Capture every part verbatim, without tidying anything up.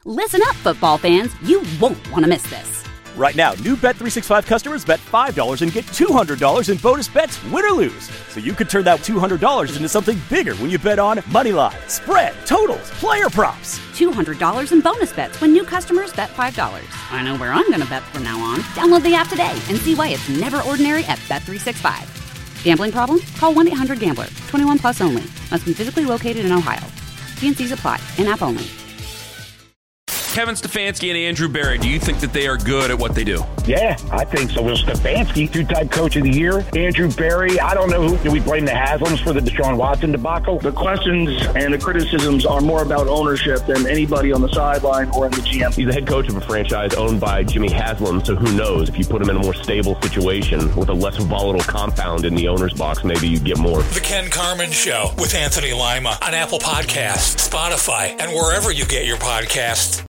Listen up, football fans. You won't want to miss this. Right now, new Bet three sixty-five customers bet five dollars and get two hundred dollars in bonus bets, win or lose. So you could turn that two hundred dollars into something bigger when you bet on money line, spread, totals, player props. two hundred dollars in bonus bets when new customers bet five dollars. I know where I'm going to bet from now on. Download the app today and see why it's never ordinary at Bet three sixty-five. Gambling problem? Call one eight hundred gambler. twenty-one plus only. Must be physically located in Ohio. T and C's apply. In-app only. Kevin Stefanski and Andrew Berry, do you think that they are good at what they do? Yeah, I think so. Well, Stefanski, two-time coach of the year. Andrew Berry, I don't know who. Do we blame the Haslams for the Deshaun Watson debacle? The questions and the criticisms are more about ownership than anybody on the sideline or in the G M. He's the head coach of a franchise owned by Jimmy Haslam, so who knows? If you put him in a more stable situation with a less volatile compound in the owner's box, maybe you get more. The Ken Carman Show with Anthony Lima on Apple Podcasts, Spotify, and wherever you get your podcasts.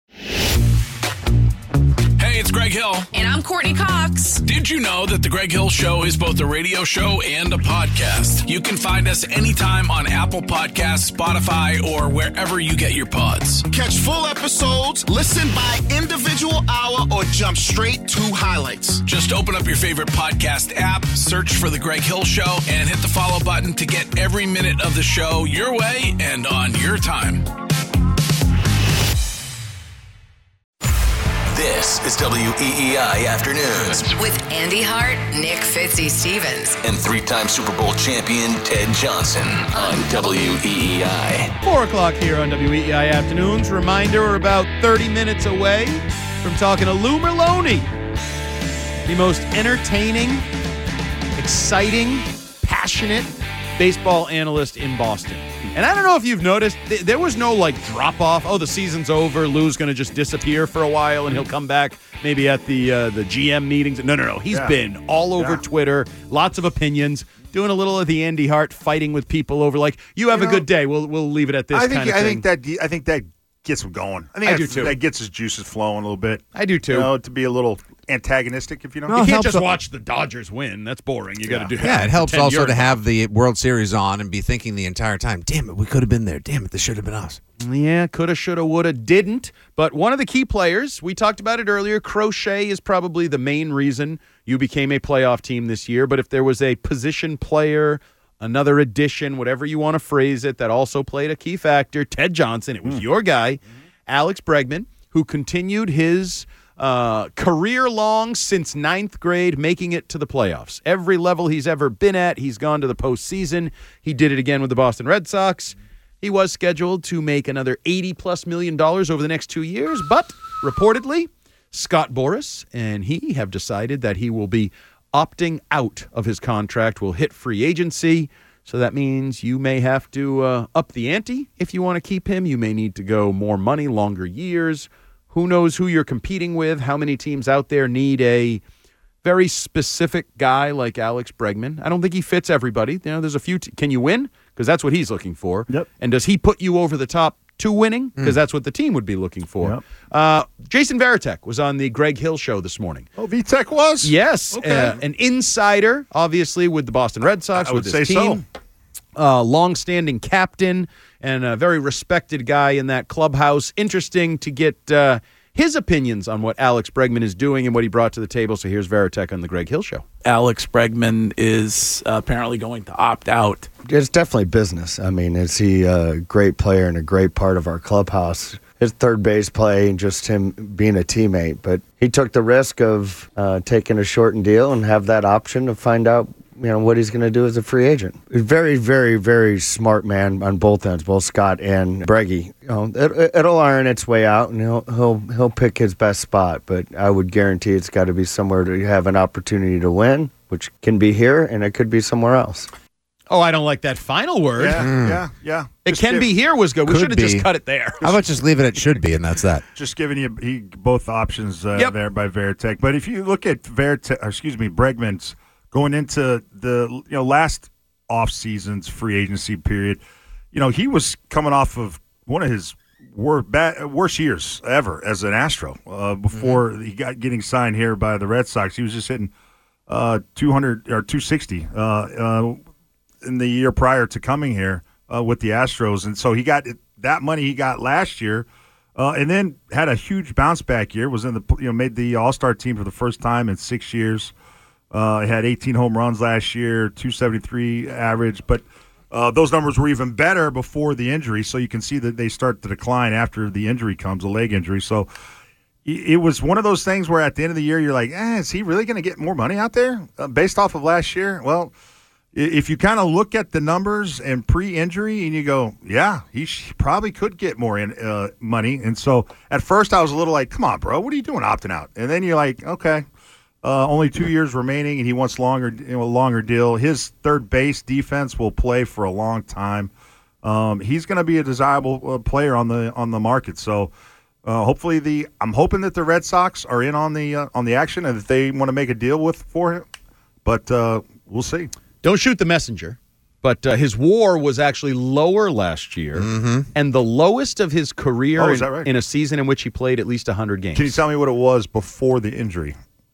Hey, it's Greg Hill. And I'm Courtney Cox. Did you know that The Greg Hill Show is both a radio show and a podcast? You can find us anytime on Apple Podcasts, Spotify, or wherever you get your pods. Catch full episodes, listen by individual hour, or jump straight to highlights. Just open up your favorite podcast app, search for The Greg Hill Show, and hit the follow button to get every minute of the show your way and on your time. This is W E E I Afternoons with Andy Hart, Nick Fitzy Stevens, and three-time Super Bowl champion Ted Johnson on W E E I. Four o'clock here on W E E I Afternoons. Reminder, we're about thirty minutes away from talking to Lou Merloni, the most entertaining, exciting, passionate baseball analyst in Boston. And I don't know if you've noticed, th- there was no, like, drop-off. Oh, the season's over. Lou's going to just disappear for a while, and he'll come back maybe at the uh, the G M meetings. No, no, no. He's yeah. been all over yeah. Twitter, lots of opinions, doing a little of the Andy Hart, fighting with people over, like, you have you a know, good day. We'll we'll leave it at this I think, kind of I thing. Think that, I think that gets him going. I think I do, too. That gets his juices flowing a little bit. I do, too. You know, to be a little antagonistic, if you know. No, you can't just watch the Dodgers win. That's boring. You yeah. got to do. Yeah, it helps also to have the World Series on and be thinking the entire time, damn it, we could have been there. Damn it, this should have been us. Yeah, coulda, shoulda, woulda, didn't. But one of the key players, we talked about it earlier, Crochet is probably the main reason you became a playoff team this year. But if there was a position player, another addition, whatever you want to phrase it, that also played a key factor, Ted Johnson, it was mm. your guy, mm-hmm. Alex Bregman, who continued his Uh, career-long since ninth grade, making it to the playoffs. Every level he's ever been at, he's gone to the postseason. He did it again with the Boston Red Sox. He was scheduled to make another eighty-plus million dollars over the next two years, but reportedly, Scott Boras and he have decided that he will be opting out of his contract, will hit free agency. So that means you may have to uh, up the ante if you want to keep him. You may need to go more money, longer years. Who knows who you're competing with? How many teams out there need a very specific guy like Alex Bregman? I don't think he fits everybody. You know, there's a few. T- Can you win? Because that's what he's looking for. Yep. And does he put you over the top to winning? Because mm. that's what the team would be looking for. Yep. Uh, Jason Varitek was on the Greg Hill Show this morning. Oh, Vitek was? Yes. Okay. Uh, an insider, obviously, with the Boston Red Sox. I would with say his team. so. Uh, long-standing captain and a very respected guy in that clubhouse. Interesting to get uh, his opinions on what Alex Bregman is doing and what he brought to the table. So here's Varitek on the Greg Hill Show. Alex Bregman is uh, apparently going to opt out. It's definitely business. I mean, is he a great player and a great part of our clubhouse? His third base play and just him being a teammate. But he took the risk of uh, taking a shortened deal and have that option to find out, you know, what he's going to do as a free agent. He's very, very, very smart man on both ends, both Scott and Breggy. You know, it, it'll iron its way out, and he'll he'll he'll pick his best spot. But I would guarantee it's got to be somewhere to have an opportunity to win, which can be here, and it could be somewhere else. Oh, I don't like that final word. Yeah, mm. yeah, yeah. It just can give, be here was good. We should have just cut it there. How about just leave it at should be, and that's that. Just giving you he, both options uh, yep. there by Varitek. But if you look at Varitek, excuse me, Bregman's going into the you know last off season's free agency period, you know he was coming off of one of his wor- bad, worst years ever as an Astro. Uh, before mm-hmm. he got getting signed here by the Red Sox, he was just hitting uh, two hundred or two sixty uh, uh, in the year prior to coming here uh, with the Astros, and so he got that money he got last year. Uh, and then had a huge bounce back year. Was in the you know made the All Star team for the first time in six years. Uh, had eighteen home runs last year, two seventy-three average. But uh, those numbers were even better before the injury. So you can see that they start to decline after the injury comes, a leg injury. So it was one of those things where at the end of the year you're like, eh, is he really going to get more money out there uh, based off of last year? Well, if you kind of look at the numbers and pre-injury and you go, yeah, he sh- probably could get more in, uh, money. And so at first I was a little like, come on, bro, what are you doing opting out? And then you're like, okay, uh, only two years remaining and he wants longer, you know, a longer deal. His third base defense will play for a long time. Um, he's going to be a desirable uh, player on the on the market. So uh, hopefully the I'm hoping that the Red Sox are in on the uh, on the action and that they want to make a deal with for him. But uh, we'll see. Don't shoot the messenger, but uh, his WAR was actually lower last year, mm-hmm. and the lowest of his career Oh, in, is that right? in a season in which he played at least one hundred games. Can you tell me what it was before the injury?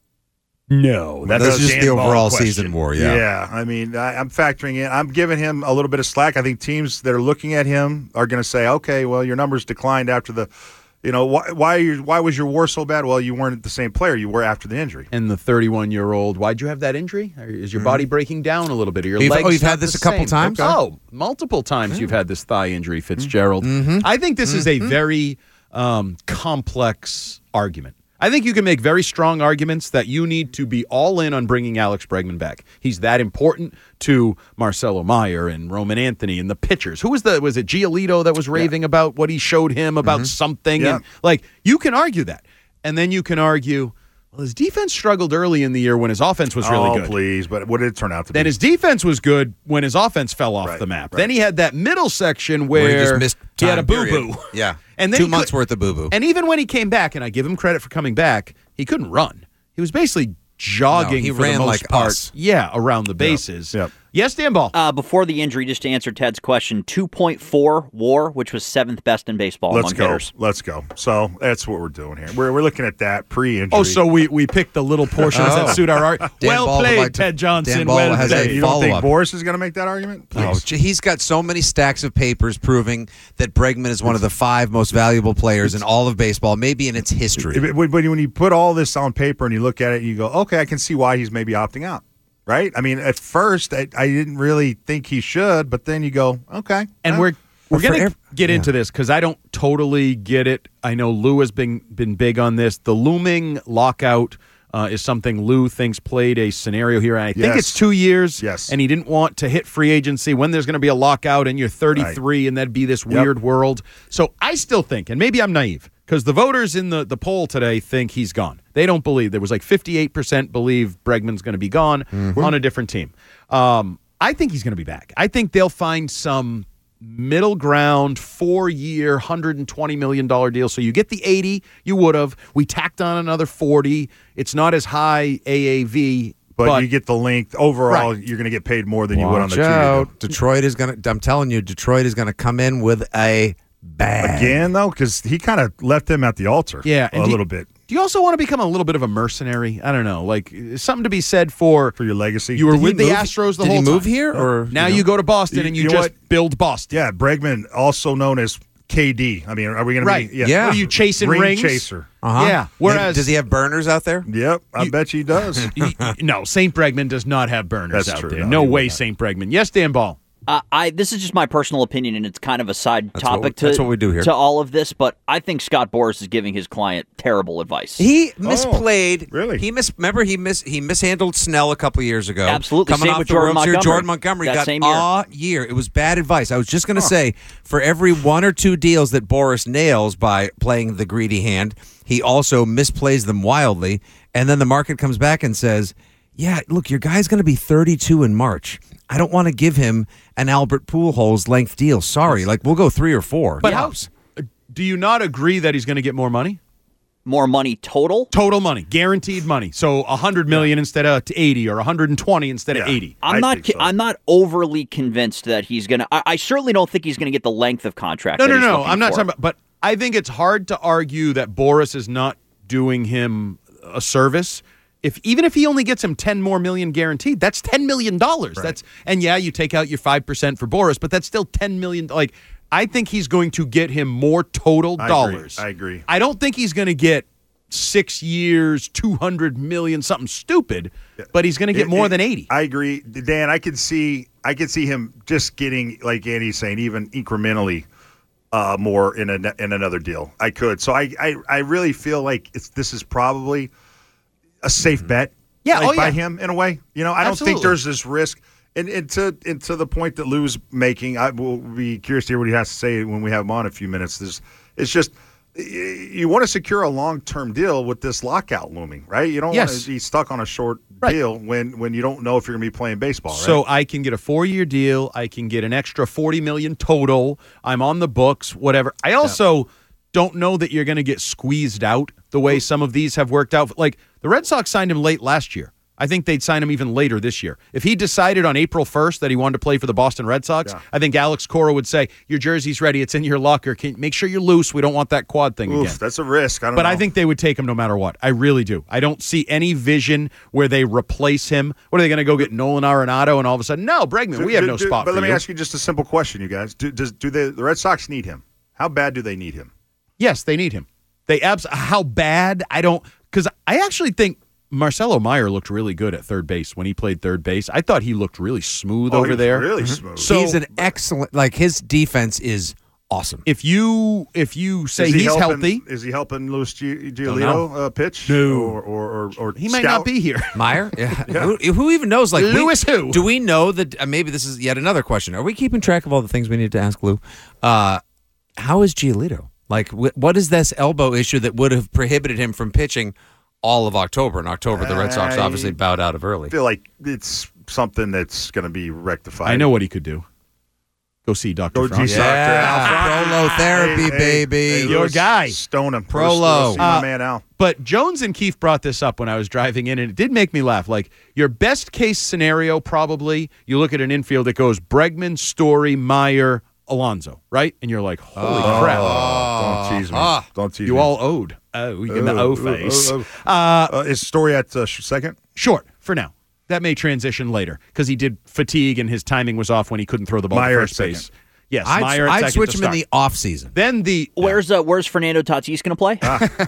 No, that's That's a just Dan the Ball overall question. season WAR. Yeah, Yeah, I mean, I, I'm factoring in. I'm giving him a little bit of slack. I think teams that are looking at him are going to say, okay, well, your numbers declined after the, you know, why why, you, why was your WAR so bad? Well, you weren't the same player you were after the injury. And the thirty-one-year-old, why'd you have that injury? Is your body breaking down a little bit? Are your You've- legs oh, you've not had this the a couple same? times? Oh, multiple times you've had this thigh injury, Fitzgerald. Mm-hmm. I think this is a very um, complex argument. I think you can make very strong arguments that you need to be all in on bringing Alex Bregman back. He's that important to Marcelo Meyer and Roman Anthony and the pitchers. Who was the was it Giolito that was raving yeah. about what he showed him about Mm-hmm. something? Yeah. And like you can argue that, and then you can argue, well, his defense struggled early in the year when his offense was really oh, good. please, but what did it turn out to Then be? his defense was good when his offense fell off Right, the map. right. Then he had that middle section where, Where he just missed he had a time boo period. boo. Yeah, And then two he months could- worth of boo boo. And even when he came back, and I give him credit for coming back, he couldn't run. He was basically jogging No, he for ran the most like part. us. Yeah, around the bases. Yep. Yes, Dan Ball. Uh, before the injury, just to answer Ted's question, two point four WAR, which was seventh best in baseball Let's among go. hitters. Let's go. So that's what we're doing here. We're, we're looking at that pre-injury. Oh, so we, we picked the little portions Oh. that suit our art. Dan Well Ball would played, like to- Ted Johnson. Dan Ball well has a played. you don't think follow-up. Boris is going to make that argument? Oh, Please. gee, he's got so many stacks of papers proving that Bregman is one of the five most valuable players in all of baseball, maybe in its history. But when when you put all this on paper and you look at it, you go, okay, I can see why he's maybe opting out. Right? I mean, at first, I, I didn't really think he should, but then you go, okay. And well, we're we're Well, going for to ev- get yeah. into this because I don't totally get it. I know Lou has been been big on this. The looming lockout uh, is something Lou thinks played a scenario here. And I think Yes. it's two years. Yes. And he didn't want to hit free agency when there's going to be a lockout and you're thirty-three Right. and that'd be this Yep. weird world. So I still think, and maybe I'm naive, because the voters in the, the poll today think he's gone. They don't believe. There was like fifty-eight percent believe Bregman's going to be gone Mm-hmm. on a different team. Um, I think he's going to be back. I think they'll find some middle ground, four-year, one hundred twenty million dollars deal. So you get the eighty you would have. We tacked on another forty. It's not as high A A V. But, But, you get the length. Overall, Right. you're going to get paid more than you would on the Watch two-year out. Detroit is going to, I'm telling you, Detroit is going to come in with a bag. Again, though, because he kind of left them at the altar Yeah, a and do you- little bit do you also want to become a little bit of a mercenary? I don't know. Like something to be said for for your legacy. you were Did he with the move- Astros the did whole he move time. here, or now you know? you go to Boston You- and you, you know just what? build Boston. Yeah, Bregman, also known as K D. I mean, are we going Right. to be? Yeah. What are you chasing Ring rings? chaser. Uh-huh. Yeah. Whereas does he have burners out there? Yep, I bet you he does. no, Saint Bregman does not have burners That's out true. there. No, No, he would way, not. Saint Bregman. Yes, Dan Ball. Uh, I this is just my personal opinion, and it's kind of a side That's what topic we- to that's what we do here. to all of this. But I think Scott Boras is giving his client terrible advice. He misplayed. really? He mis. Remember, he mis. He mishandled Snell a couple years ago. Absolutely. Coming Same off with the Jordan World Series, Montgomery. Jordan Montgomery That got same year. a year. It was bad advice. I was just going to say, for every one or two deals that Boris nails by playing the greedy hand, he also misplays them wildly, and then the market comes back and says, "Yeah, look, your guy's going to be thirty-two in March. I don't want to give him an Albert Pujols length deal. Sorry, like we'll go three or four. But Tops. how, do you not agree that he's going to get more money? More money total? Total money, guaranteed money. So one hundred million dollars instead of eighty or one hundred twenty instead of Yeah. eighty. I'm I not. think so. I'm not overly convinced that he's gonna. I, I certainly don't think he's gonna get the length of contract. No, that no, he's no. looking I'm not for. talking about, but I think it's hard to argue that Boris is not doing him a service. If even if he only gets him ten more million guaranteed, that's ten million dollars. That's and yeah, you take out your five percent for Boris, but that's still ten million. Like I think he's going to get him more total I dollars. Agree. I agree. I don't think he's going to get six years, two hundred million, something stupid, but he's going to get It- more it- than eighty. I agree. Dan, I could see I could see him just getting, like Andy's saying, even incrementally uh, more in a, in another deal. I could. So I, I, I really feel like it's, this is probably a safe bet Yeah, like, oh, by yeah. him in a way. You know, I don't Absolutely. think there's this risk. And, and, to, and to the point that Lou's making, I will be curious to hear what he has to say when we have him on in a few minutes. There's, it's just you want to secure a long-term deal with this lockout looming, right? You don't Yes. want to be stuck on a short Right. deal when, when you don't know if you're going to be playing baseball, right? So I can get a four-year deal. I can get an extra forty million dollars total. I'm on the books, whatever. I also don't know that you're going to get squeezed out the way some of these have worked out. Like the Red Sox signed him late last year. I think they'd sign him even later this year. If he decided on April first that he wanted to play for the Boston Red Sox, Yeah. I think Alex Cora would say, your jersey's ready. It's in your locker. Can, make sure you're loose. We don't want that quad thing Oof, again. that's a risk. I don't But know. I think they would take him no matter what. I really do. I don't see any vision where they replace him. What are they going to go get Nolan Arenado and all of a sudden, no, Bregman, Do- we have do- no do- spot But for let me you. ask you just a simple question, you guys. Do, does, do they, the Red Sox need him? How bad do they need him? Yes, they need him. They abs- How bad? I don't because I actually think Marcelo Meyer looked really good at third base when he played third base. I thought he looked really smooth Oh, he over was there. really Mhm. smooth. So he's an excellent. Like his defense is awesome. if you if you say Is he he's helping, healthy, Is he helping Luis Gi- Don't Giolito know. uh, pitch? No. Or, or, or, or he might scout? not be here. Meyer? Yeah. Who, who even knows? Like we- Lewis who? Do we know that? Uh, maybe this is yet another question. Are we keeping track of all the things we need to ask Lou? Uh, how is Giolito? Like, wh- what is this elbow issue that would have prohibited him from pitching all of October? In October, the Red Sox I obviously bowed out of early. I feel like it's something that's going to be rectified. I know what he could do. Go see Doctor Go Frank. see Doctor Al Frank. Prolotherapy, Hey, hey, baby. hey, Your Louis, guy. Stone him. Prolo. Go see my Uh, man Al. But Jones and Keefe brought this up when I was driving in, and it did make me laugh. Like, your best case scenario, probably, you look at an infield that goes Bregman, Story, Meyer, Alonso, right? And you're like, holy Oh, crap. Don't tease me. Ah. Don't tease You me. all owed. Oh, you in the Oh, O face. oh, oh. Uh, Uh, is Story at uh, sh- second? short, for now. That may transition later, because he did fatigue and his timing was off when he couldn't throw the ball Meyer to at first base. second. Yes, I'd, Meyer at I'd second switch to him in start. the off season. Then the Where's uh, Where's Fernando Tatis going to play?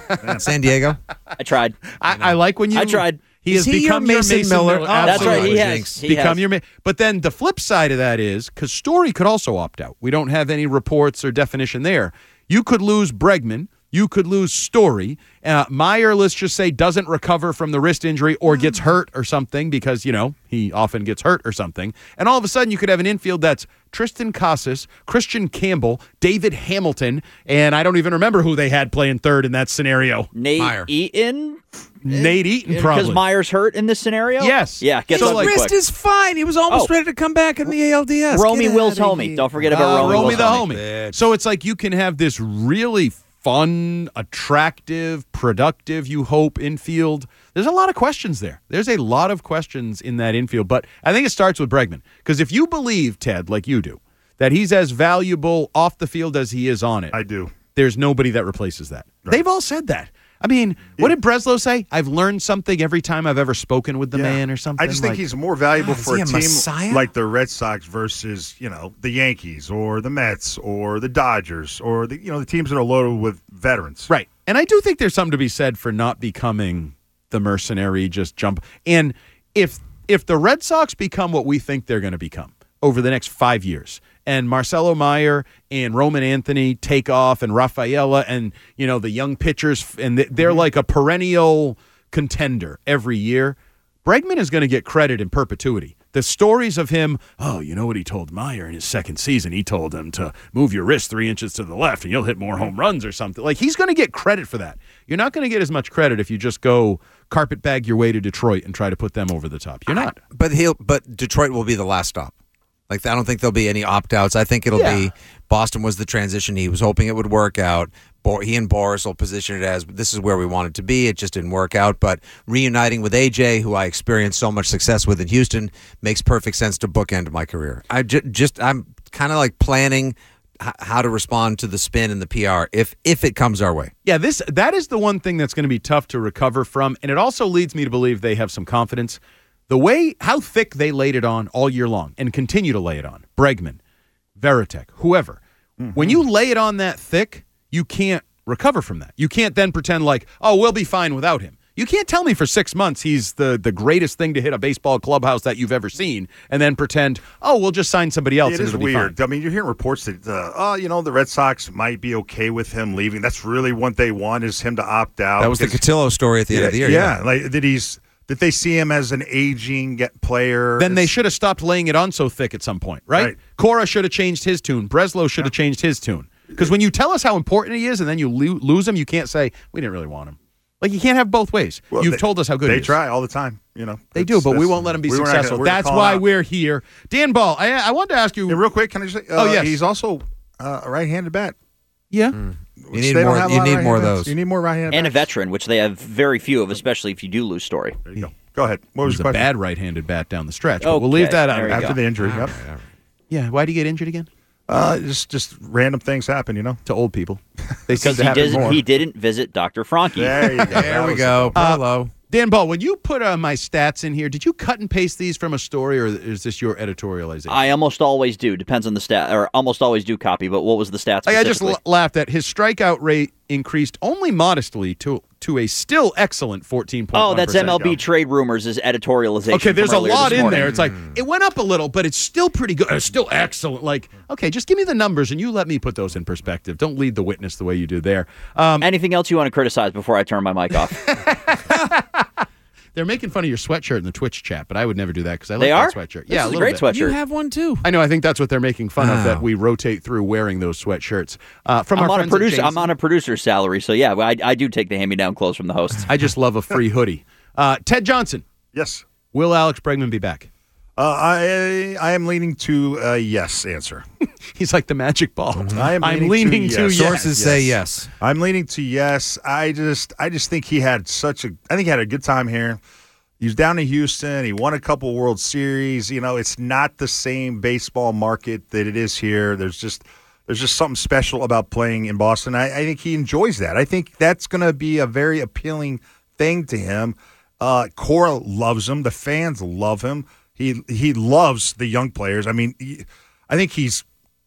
San Diego. I tried. I, I like when you. I tried. He Is has he your become your Mason Mason Miller? Miller. Oh, That's right. Absolutely. He has. Jinx. He become has. your. Ma- But then the flip side of that is because Story could also opt out. We don't have any reports or definition there. You could lose Bregman. You could lose Story. Uh, Meyer, let's just say, doesn't recover from the wrist injury or gets hurt or something because, you know, he often gets hurt or something. And all of a sudden you could have an infield that's Tristan Casas, Christian Campbell, David Hamilton, and I don't even remember who they had playing third in that scenario. Nate Meyer. Eaton? Nate Eaton, Because probably. Meyer's hurt in this scenario? Yes. Yeah, gets So, His ugly like- wrist quick. is fine. He was almost Oh. ready to come back in the A L D S. Romy Get Wills outta homie. here. Don't forget about Uh, Romy, Romy Wills the homie. homie. So it's like you can have this really fun, attractive, productive, you hope, infield. There's a lot of questions there. There's a lot of questions in that infield, but I think it starts with Bregman. Because if you believe, Ted, like you do, that he's as valuable off the field as he is on it, I do. there's nobody that replaces that. They've all said that. I mean, what did Breslow say? I've learned something every time I've ever spoken with the Yeah. man or something. I just think like- he's more valuable God, is for he a a team messiah? like the Red Sox versus, you know, the Yankees or the Mets or the Dodgers or the you know the teams that are loaded with veterans. Right. And I do think there's something to be said for not becoming the mercenary just jump. And if if the Red Sox become what we think they're going to become over the next five years, and Marcelo Meyer and Roman Anthony take off, and Rafaela and, you know, the young pitchers, and they're like a perennial contender every year, Bregman is going to get credit in perpetuity. The stories of him, oh, you know what he told Meyer in his second season? He told him to move your wrist three inches to the left and you'll hit more home runs or something. Like, he's going to get credit for that. You're not going to get as much credit if you just go carpetbag your way to Detroit and try to put them over the top. You're not. But he'll. But Detroit will be the last stop. Like, I don't think there'll be any opt-outs. I think it'll Yeah. be Boston was the transition. He was hoping it would work out. Bo- He and Boris will position it as this is where we want it to be. It just didn't work out. But reuniting with A J, who I experienced so much success with in Houston, makes perfect sense to bookend my career. I ju- just I'm kind of like planning h- how to respond to the spin and the P R if if it comes our way. Yeah, this that is the one thing that's going to be tough to recover from, and it also leads me to believe they have some confidence. The way, how thick they laid it on all year long and continue to lay it on, Bregman, Veritek, whoever, Mm-hmm. When you lay it on that thick, you can't recover from that. You can't then pretend like, oh, we'll be fine without him. You can't tell me for six months he's the, the greatest thing to hit a baseball clubhouse that you've ever seen and then pretend, oh, we'll just sign somebody else. It is weird. I mean, you're hearing reports that, uh, oh, you know, the Red Sox might be okay with him leaving. That's really what they want is him to opt out. That was the Cotillo story at the yeah, end of the year. Yeah, yeah. like that he's that they see him as an aging player. Then they should have stopped laying it on so thick at some point, right? right. Cora should have changed his tune. Breslow should have yeah. changed his tune. Because when you tell us how important he is and then you lo- lose him, you can't say, we didn't really want him. Like, you can't have both ways. Well, You've they, told us how good they he is. try all the time, you know. They do, but we won't let them be we successful. Gonna, That's why out. we're here. Dan Ball, I, I wanted to ask you. Hey, real quick, can I just say? Uh, oh, yes. He's also uh, a right-handed bat. Yeah. Mm. You need more, you need more of those. You need more right-handed And bats. a veteran, which they have very few of, especially if you do lose Story. There you go. Go ahead. What was He your was a question? bad right-handed bat down the stretch, okay. but we'll leave that out. After go. the injury, yep. Yeah, why did he get injured again? Uh, just just random things happen, you know, to old people. They seem Because to he, happen did, more. he didn't visit Doctor Franke. There you go. There we go. Hello. Uh, Dan Ball, when you put uh, my stats in here, did you cut and paste these from a story, or is this your editorialization? I almost always do. Depends on the stat, or almost always do copy. But what was the stats? Like, I just l- laughed at his strikeout rate increased only modestly to to a still excellent fourteen point one percent. Oh, that's M L B Trade Rumors' editorialization. Okay, there's a lot in morning. there. It's like it went up a little, but it's still pretty good. It's still excellent. Like, okay, just give me the numbers and you let me put those in perspective. Don't lead the witness the way you do there. Um, Anything else you want to criticize before I turn my mic off? They're making fun of your sweatshirt in the Twitch chat, but I would never do that because I like they that are? sweatshirt. This yeah, is a, a great bit. sweatshirt. You have one too. I know. I think that's what they're making fun oh. of, that we rotate through wearing those sweatshirts. Uh, from I'm our on a friends at producer. James- I'm on a producer's salary, so yeah, I, I do take the hand-me-down clothes from the hosts. I just love a free hoodie. Uh, Ted Johnson. Yes. Will Alex Bregman be back? Uh, I I am leaning to a yes answer. He's like the magic ball. Mm-hmm. I am I'm leaning, leaning to, to yes. yes. Sources say yes. I'm leaning to yes. I just I just think he had such a I think he had a good time here. He was down in Houston. He won a couple World Series. You know, it's not the same baseball market that it is here. There's just there's just something special about playing in Boston. I, I think he enjoys that. I think that's going to be a very appealing thing to him. Uh, Cora loves him. The fans love him. He he loves the young players. I mean, he, I think he's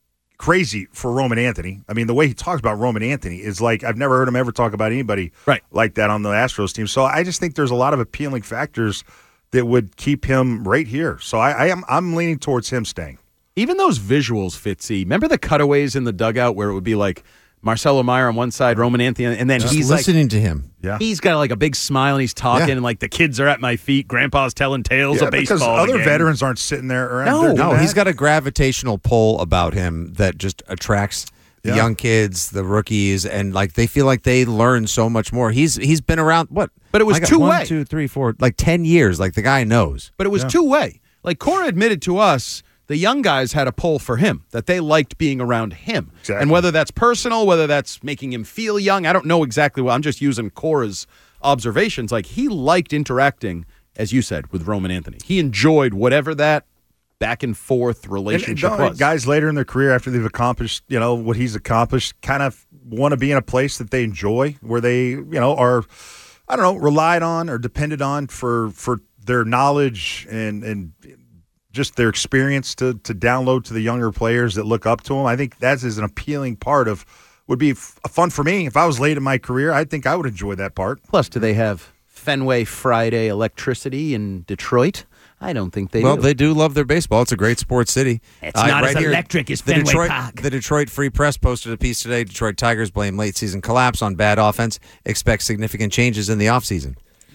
crazy for Roman Anthony. I mean, the way he talks about Roman Anthony is like I've never heard him ever talk about anybody right. like that on the Astros team. So I just think there's a lot of appealing factors that would keep him right here. So I, I am I'm leaning towards him staying. Even those visuals, Fitzy. Remember the cutaways in the dugout where it would be like Marcelo Meyer on one side, Roman Anthony, and then Just he's listening like, to him. Yeah, he's got like a big smile and he's talking, Yeah. and like the kids are at my feet. Grandpa's telling tales yeah, of baseball. because other again. veterans aren't sitting there around. No, there doing No, that. he's got a gravitational pull about him that just attracts the Yeah. young kids, the rookies, and like they feel like they learn so much more. He's he's been around what? But it was I got two one, way. two, three, four, like ten years. Like the guy knows. But it was Yeah. two way. Like Cora admitted to us, the young guys had a pull for him, that they liked being around him. Exactly. And whether that's personal, whether that's making him feel young, I don't know exactly what. I'm just using Cora's observations. Like he liked interacting, as you said, with Roman Anthony. He enjoyed whatever that back and forth relationship And, and was. guys later in their career, after they've accomplished, you know, what he's accomplished, kind of want to be in a place that they enjoy, where they, you know, are, I don't know, relied on or depended on for for their knowledge and and just their experience to to download to the younger players that look up to them. I think that is an appealing part of would be f- fun for me if I was late in my career. I think I would enjoy that part. Plus, do they have Fenway Friday electricity in Detroit? I don't think they well, do. they do love their baseball. It's a great sports city. It's not as electric as the Fenway Detroit, Park. The Detroit Free Press posted a piece today. Detroit Tigers blame late season collapse on bad offense. Expect significant changes in the offseason.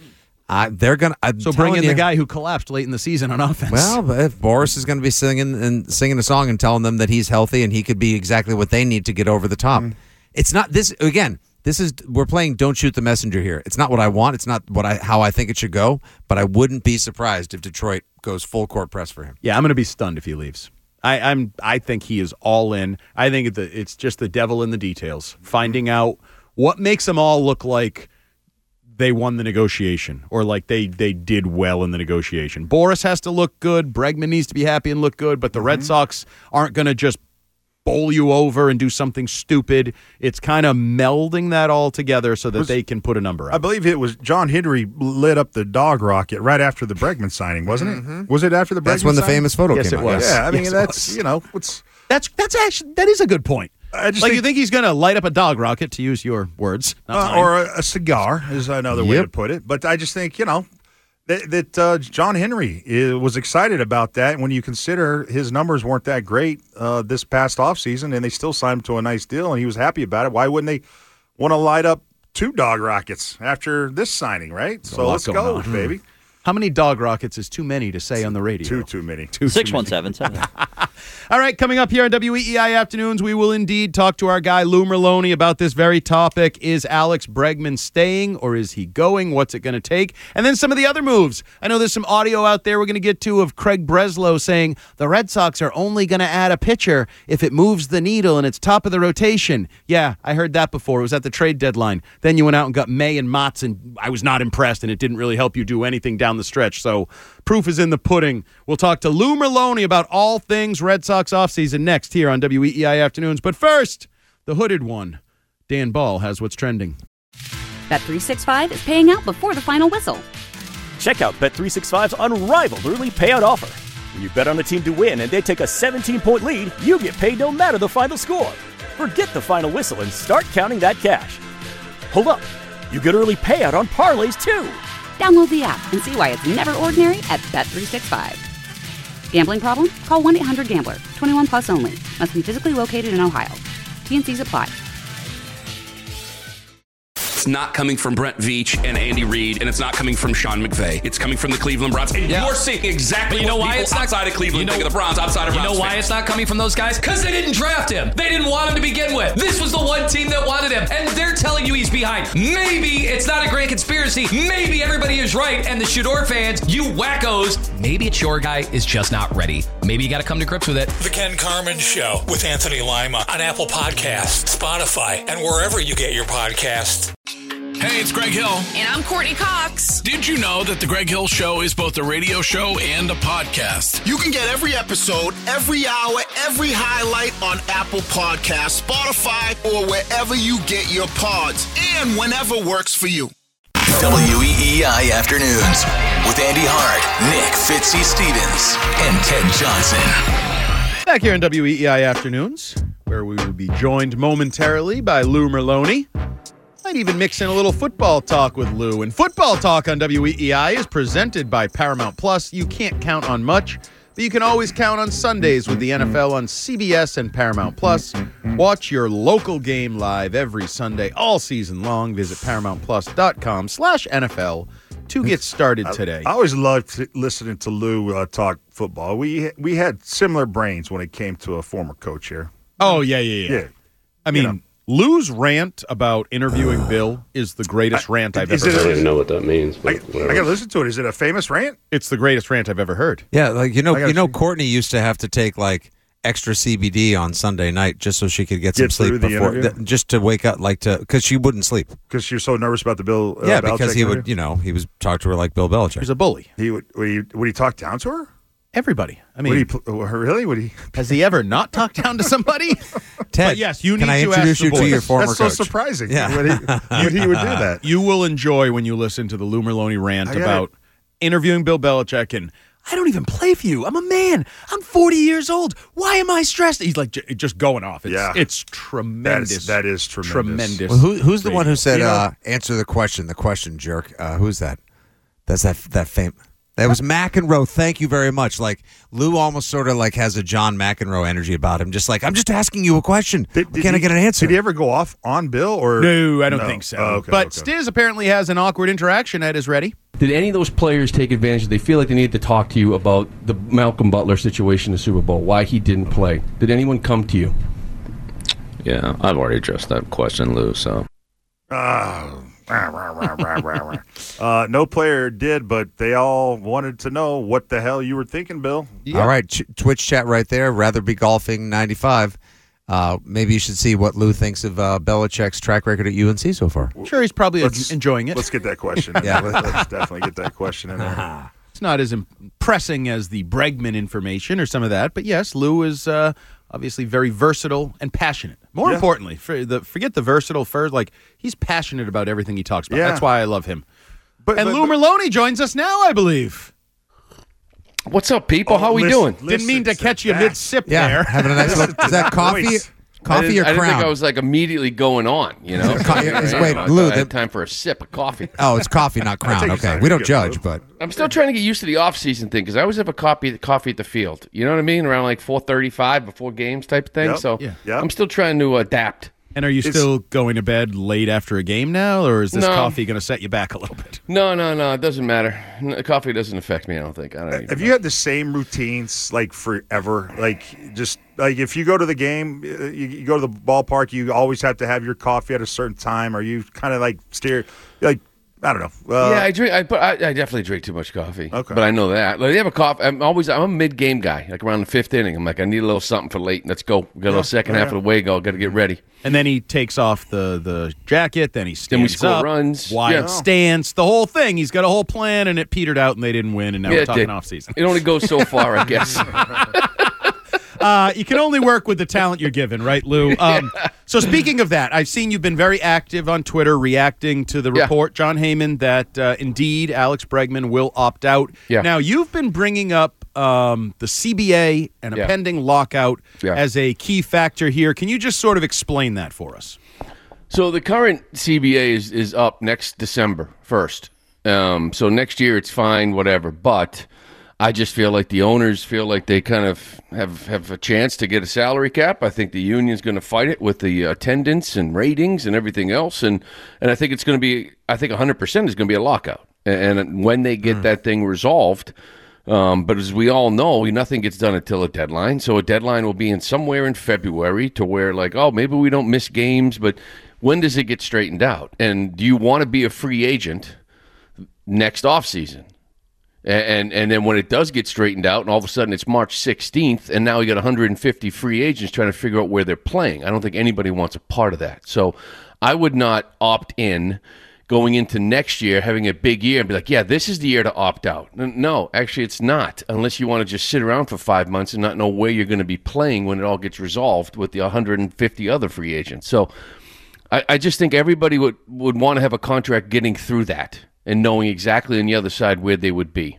Uh, they're gonna. I'm So bring in telling the you- guy who collapsed late in the season on offense. Well, but if Boris is going to be singing and singing a song and telling them that he's healthy and he could be exactly what they need to get over the top. Mm. It's not this again. This is we're playing don't shoot the messenger here. It's not what I want. It's not what I how I think it should go. But I wouldn't be surprised if Detroit goes full court press for him. Yeah, I'm going to be stunned if he leaves. I, I'm. I think he is all in. I think it, it's just the devil in the details. Finding out what makes them all look like they won the negotiation or like they they did well in the negotiation. Boris has to look good. Bregman needs to be happy and look good. But the Red Sox aren't going to just bowl you over and do something stupid. It's kind of melding that all together so that Was- they can put a number I out. believe it was John Henry lit up the dog rocket right after the Bregman signing, wasn't it? Was it after the Bregman That's when the signing? famous photo Yes, came it out. was. Yeah, I mean Yes, it that's was. you know what's That's that's actually that is a good point. I just like think, you think he's going to light up a dog rocket, to use your words, not uh, mine. or a, a cigar is another way Yep. to put it. But I just think, you know, that, that uh, John Henry is, was excited about that when you consider his numbers weren't that great uh, this past offseason, and they still signed him to a nice deal, and he was happy about it. Why wouldn't they want to light up two dog rockets after this signing, right? There's a So lot let's going go, on. baby. How many dog rockets is too many to say on the radio? Too, too many. Too, six one seven seven. All right, coming up here on W E E I Afternoons, we will indeed talk to our guy Lou Merloni about this very topic. Is Alex Bregman staying or is he going? What's it going to take? And then some of the other moves. I know there's some audio out there we're going to get to of Craig Breslow saying the Red Sox are only going to add a pitcher if it moves the needle and it's top of the rotation. Yeah, I heard that before. It was at the trade deadline. Then you went out and got May and Motts, and I was not impressed, and it didn't really help you do anything down the stretch. So proof is in the pudding. We'll talk to Lou Merloni about all things Red Sox offseason next here on W E E I Afternoons. But first, the hooded one. Dan Ball has what's trending. Bet three sixty-five is paying out before the final whistle. Check out Bet three sixty-five's unrivaled early payout offer. When you bet on a team to win and they take a seventeen-point lead, you get paid no matter the final score. Forget the final whistle and start counting that cash. Hold up. You get early payout on parlays, too. Download the app and see why it's never ordinary at Bet three sixty-five. Gambling problem? Call one eight hundred gambler. twenty-one plus only. Must be physically located in Ohio. T N Cs apply. It's not coming from Brent Veach and Andy Reid, and it's not coming from Sean McVay. It's coming from the Cleveland Browns. And Yeah. you're seeing exactly But you know what why people it's not- outside of Cleveland you know- think of the Browns, outside of You Browns know why fans. it's not coming from those guys? Because they didn't draft him. They didn't want him to begin with. This was the one team that wanted him, and they're telling you he's behind. Maybe it's not a grand conspiracy. Maybe everybody is right, and the Shador fans, you wackos, maybe it's your guy is just not ready. Maybe you got to come to grips with it. The Ken Carmen Show with Anthony Lima on Apple Podcasts, Spotify, and wherever you get your podcasts. Hey, it's Greg Hill. And I'm Courtney Cox. Did you know that The Greg Hill Show is both a radio show and a podcast? You can get every episode, every hour, every highlight on Apple Podcasts, Spotify, or wherever you get your pods, and whenever works for you. W E E I Afternoons with Andy Hart, Nick Fitzy Stevens, and Ted Johnson. Back here on W E E I Afternoons, where we will be joined momentarily by Lou Merloni. Might even mix in a little football talk with Lou. And football talk on W E E I is presented by Paramount Plus. You can't count on much, but you can always count on Sundays with the N F L on C B S and Paramount Plus. Watch your local game live every Sunday all season long. Visit paramountplus.com slash NFL to get started today. I, I always loved t- listening to Lou uh, talk football. We we had similar brains when it came to a former coach here. Oh, yeah, yeah, yeah. Yeah. I mean, You know. Lou's rant about interviewing Bill is the greatest rant I've is ever it- heard. I don't even know what that means. I, I got to listen to it. Is it a famous rant? It's the greatest rant I've ever heard. Yeah, like you know, I got you know, you. Courtney used to have to take like extra C B D on Sunday night just so she could get some Get through sleep the before, interview? th- just to wake up, like to because she wouldn't sleep. Because you're so nervous about the Bill. Uh, yeah, Belichick because he would, interview? you know, he was talk to her like Bill Belichick. He's a bully. He would. Would he, would he talk down to her? Everybody. I mean, would he pl- really? Would he? has he ever not talked down to somebody? Ted, But yes, you can need I to introduce ask the you to boys. your former That's so coach? surprising. Yeah. When he, when he would do that. You will enjoy when you listen to the Lou Merloni rant I got about interviewing Bill Belichick and I don't even play for you. I'm a man. I'm forty years old. Why am I stressed? He's like j- just going off. It's, Yeah. it's tremendous. That is, that is tremendous. Tremendous. Well, who, who's the one who said, You know- uh, "Answer the question"? The question jerk. Uh, who's that? That's that that fame. That was McEnroe. Thank you very much. Like Lou almost sort of like has a John McEnroe energy about him. Just like I'm just asking you a question. Did- Why did can't I he- get an answer? Did he ever go off on Bill or No, I don't think so. Oh, okay, but okay. Stiz apparently has an awkward interaction at his ready. Did any of those players take advantage? Did they feel like they needed to talk to you about the Malcolm Butler situation in the Super Bowl, why he didn't play? Did anyone come to you? Yeah, I've already addressed that question, Lou, so. Ah, rah, rah, rah, rah, rah, rah. Uh, no player did, but they all wanted to know what the hell you were thinking, Bill. All right, ch- Twitch chat right there. Rather be golfing ninety-five. Uh, maybe you should see what Lou thinks of uh, Belichick's track record at U N C so far. I'm sure he's probably Let's- enjoying it. Let's get that question. Yeah. yeah, let's, let's definitely get that question in there. It's not as impressing as the Bregman information or some of that, but yes, Lou is uh, obviously very versatile and passionate. More Yeah. importantly, for the, forget the versatile first, like he's passionate about everything he talks about. Yeah. That's why I love him. But, And but- Lou but- Merloni joins us now, I believe. What's up, people? Oh, How we listen, doing? listen, Didn't mean to sit catch you back. mid sip Yeah, there. having a nice Listen look. to Is that that coffee? voice. Coffee I didn't, or I didn't think Crown? I was like immediately going on, you know? Co- Here I is- am. wait, I Lou, thought I had the- time for a sip of coffee. Oh, it's coffee, not Crown. Okay, we don't judge, but I'm still trying to get used to the off-season thing because I always have a coffee, coffee at the field. You know what I mean? Around like four thirty-five before games type of thing. Yep. So Yeah. I'm still trying to adapt. And are you It's- still going to bed late after a game now, or is this No. coffee going to set you back a little bit? No, no, no. It doesn't matter. No, coffee doesn't affect me, I don't think. I don't even Have you had the same routines like forever? Like just like if you go to the game, uh, you, you go to the ballpark, you always have to have your coffee at a certain time. Are you kind of like steer like I don't know? Uh, yeah, I drink. I, but I, I definitely drink too much coffee. Okay. But I know that. Like, they have a coffee. I'm always. I'm a mid-game guy. Like around the fifth inning, I'm like, I need a little something for late. Let's go. We got a little second Yeah. half of the way go. Got to get ready. And then he takes off the, the jacket, then he stands Then we score up, runs. wide Yeah. stance, the whole thing. He's got a whole plan, and it petered out, and they didn't win, and now Yeah, we're it talking did. off season. It only goes so far, I guess. Uh, you can only work with the talent you're given, right, Lou? Um, so speaking of that, I've seen you've been very active on Twitter reacting to the Yeah. report, John Heyman, that uh, indeed Alex Bregman will opt out. Yeah. Now, you've been bringing up um, the C B A and a Yeah. pending lockout Yeah. as a key factor here. Can you just sort of explain that for us? So the current C B A is, is up next December first. Um, so next year it's fine, whatever. But I just feel like the owners feel like they kind of have, have a chance to get a salary cap. I think the union's going to fight it with the attendance and ratings and everything else. And, and I think it's going to be, I think one hundred percent is going to be a lockout. And, and when they get that thing resolved, um, but as we all know, nothing gets done until a deadline. So a deadline will be in somewhere in February to where like, oh, maybe we don't miss games, but when does it get straightened out? And do you want to be a free agent next offseason? And and then when it does get straightened out, and all of a sudden it's March sixteenth, and now you got one hundred fifty free agents trying to figure out where they're playing. I don't think anybody wants a part of that. So I would not opt in going into next year, having a big year, and be like, yeah, this is the year to opt out. N- No, actually it's not, unless you want to just sit around for five months and not know where you're going to be playing when it all gets resolved with the one hundred fifty other free agents. So I, I just think everybody would, would want to have a contract getting through that and knowing exactly on the other side where they would be.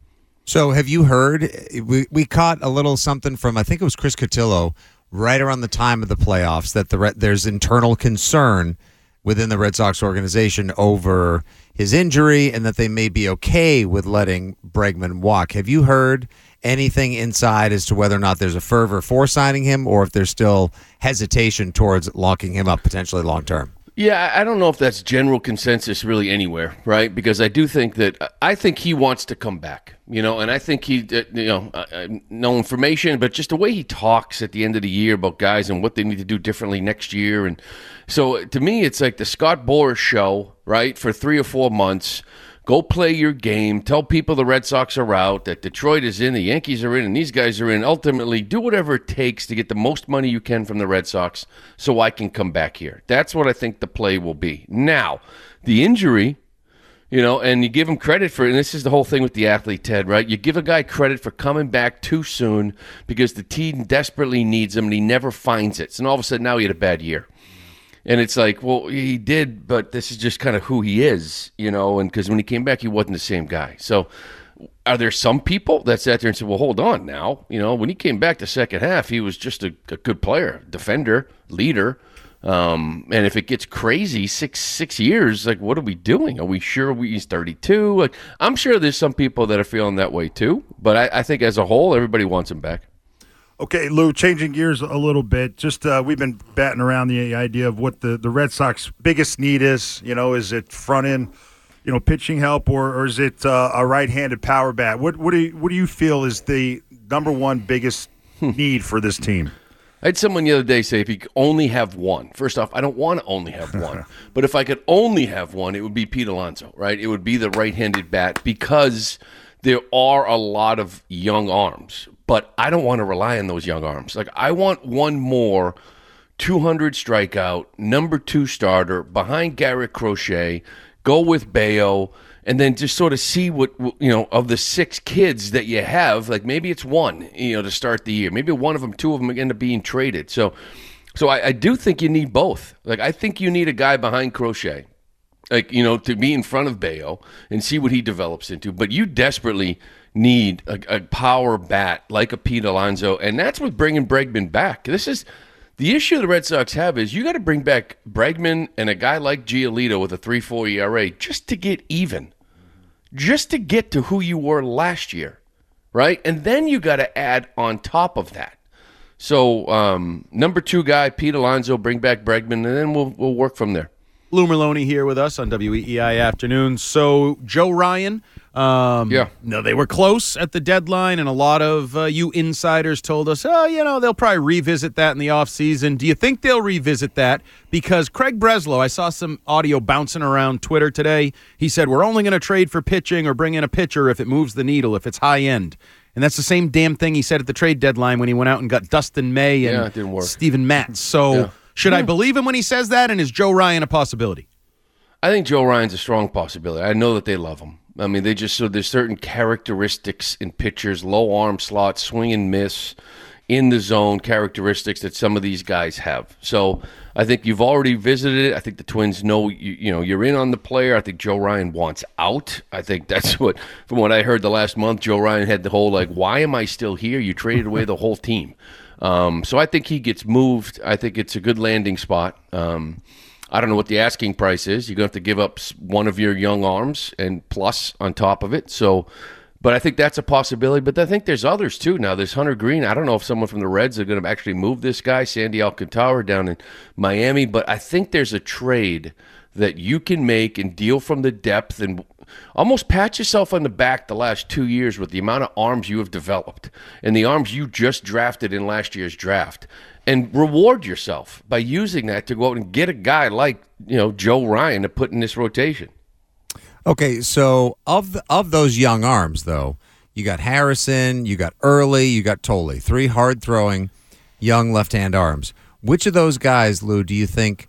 So have you heard, we, we caught a little something from, I think it was Chris Cotillo, right around the time of the playoffs, that the Red, there's internal concern within the Red Sox organization over his injury and that they may be okay with letting Bregman walk. Have you heard anything inside as to whether or not there's a fervor for signing him or if there's still hesitation towards locking him up potentially long term? Yeah, I don't know if that's general consensus really anywhere, right? Because I do think that I think he wants to come back, you know, and I think he, uh, you know, uh, no information, but just the way he talks at the end of the year about guys and what they need to do differently next year. And so to me, it's like the Scott Boras show, right, for three or four months. Go play your game. Tell people the Red Sox are out, that Detroit is in, the Yankees are in, and these guys are in. Ultimately, do whatever it takes to get the most money you can from the Red Sox so I can come back here. That's what I think the play will be. Now, the injury, you know, and you give him credit for, and this is the whole thing with the athlete, Ted, right? You give a guy credit for coming back too soon because the team desperately needs him and he never finds it. So all of a sudden now he had a bad year. And it's like, well, he did, but this is just kind of who he is, you know, and because when he came back, he wasn't the same guy. So are there some people that sat there and said, well, hold on now. You know, when he came back the second half, he was just a, a good player, defender, leader. Um, and if it gets crazy, six six years, like, what are we doing? Are we sure we, he's thirty-two? Like, I'm sure there's some people that are feeling that way too. But I, I think as a whole, everybody wants him back. Okay, Lou, changing gears a little bit. Just uh, we've been batting around the idea of what the, the Red Sox biggest need is. You know, is it front end, you know, pitching help, or, or is it uh, a right-handed power bat? What what do you, what do you feel is the number one biggest need for this team? I had someone the other day say if you could only have one. First off, I don't want to only have one. But if I could only have one, it would be Pete Alonso, right? It would be the right-handed bat because there are a lot of young arms. But I don't want to rely on those young arms. Like, I want one more two hundred strikeout, number two starter behind Garrett Crochet, go with Bayo, and then just sort of see what, you know, of the six kids that you have, like maybe it's one, you know, to start the year. Maybe one of them, two of them end up being traded. So so I, I do think you need both. Like, I think you need a guy behind Crochet, like, you know, to be in front of Bayo and see what he develops into. But you desperately need a, a power bat like a Pete Alonso, and that's with bringing Bregman back. This is The issue the Red Sox have is you got to bring back Bregman and a guy like Giolito with a three point four E R A just to get even, just to get to who you were last year, right? And then you got to add on top of that. So um, number two guy, Pete Alonso, bring back Bregman, and then we'll we'll work from there. Lou Merlone here with us on W E E I Afternoon. So Joe Ryan, um, yeah, no, they were close at the deadline, and a lot of uh, you insiders told us, oh, you know, they'll probably revisit that in the offseason. Do you think they'll revisit that? Because Craig Breslow, I saw some audio bouncing around Twitter today. He said, we're only going to trade for pitching or bring in a pitcher if it moves the needle, if it's high end. And that's the same damn thing he said at the trade deadline when he went out and got Dustin May and yeah, it didn't work. Steven Matz. So yeah. should I believe him when he says that, and is Joe Ryan a possibility? I think Joe Ryan's a strong possibility. I know that they love him. I mean, they just so there's certain characteristics in pitchers, low arm slot, swing and miss, in the zone characteristics that some of these guys have. So I think you've already visited it. I think the Twins know you, you know you're in on the player. I think Joe Ryan wants out. I think that's what, from what I heard the last month, Joe Ryan had the whole like, why am I still here? You traded away the whole team. Um, so I think he gets moved. I think it's a good landing spot. Um, I don't know what the asking price is. You're going to have to give up one of your young arms and plus on top of it. So, but I think that's a possibility. But I think there's others too. Now, there's Hunter Green. I don't know if someone from the Reds are going to actually move this guy, Sandy Alcantara, down in Miami. But I think there's a trade that you can make and deal from the depth and almost pat yourself on the back the last two years with the amount of arms you have developed and the arms you just drafted in last year's draft, and reward yourself by using that to go out and get a guy like, you know, Joe Ryan to put in this rotation. Okay, so of the, of those young arms, though, you got Harrison, you got Early, you got Tolley, three hard-throwing young left-hand arms. Which of those guys, Lou, do you think